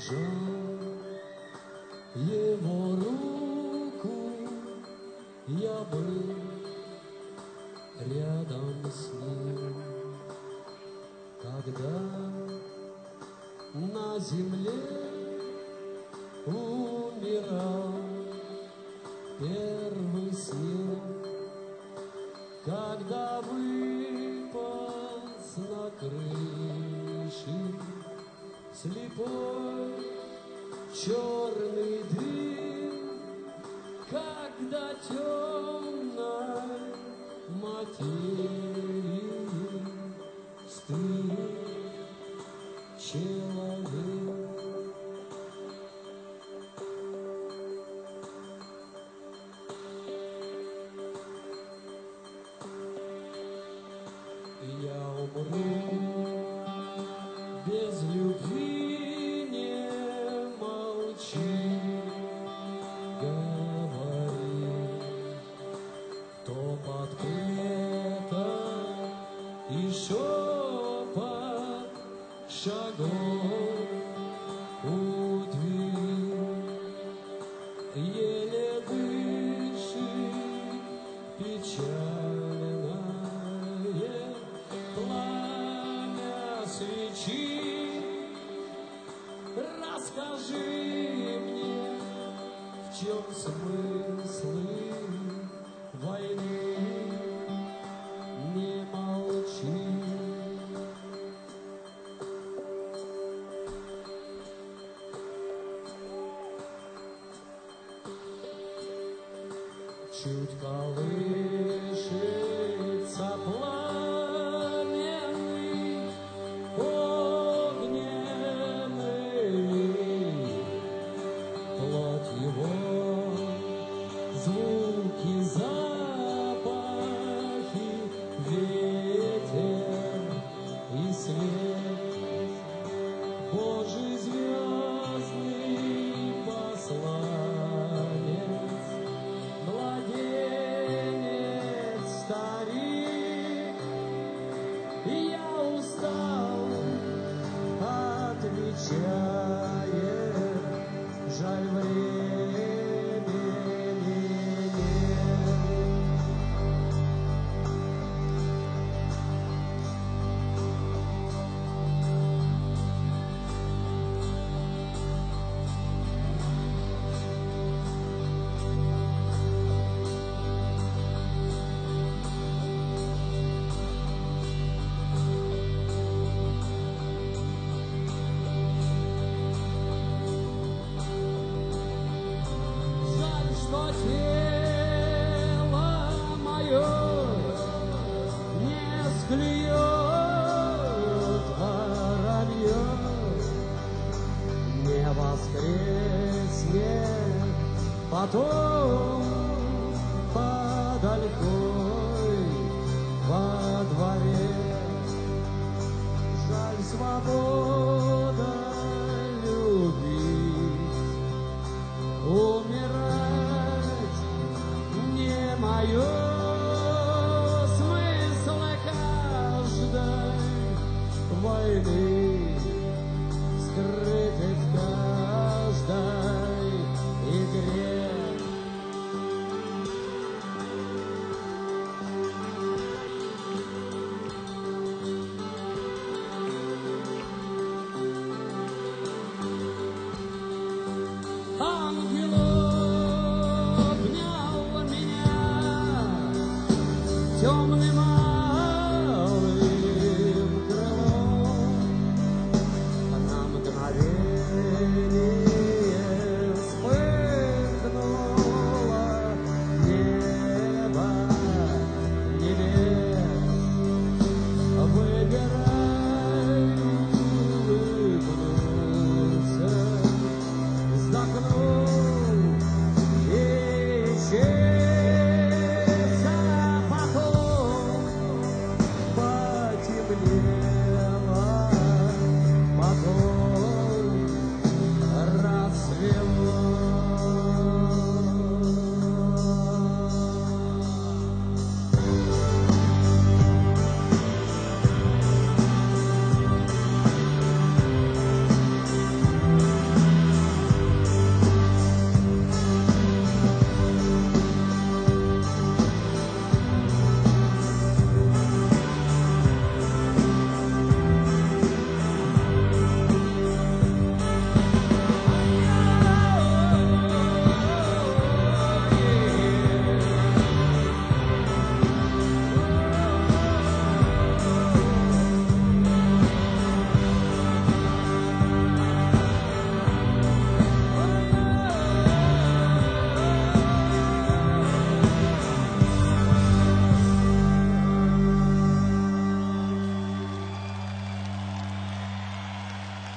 сжал его руку, я был рядом с ним, когда на земле умирал первый снег, когда выполз на крыши слепой черный дым, когда темной материи стыд человек. Я умру без любви, не молчи, говори, топот плеток и шепот шагов у двери, еле дышит печальное пламя свечи. Расскажи мне, в чем смыслы войны, не молчи. Чуть колышется пламенный огненный плоть его, звуки, запахи, ветер и свет, Божий звездный посланец, младенец, старик. Я устал, отвечает, жаль времени нет. Что тело мое не склеет воробье, не воскреснет потом под олькой во дворе. Жаль свободы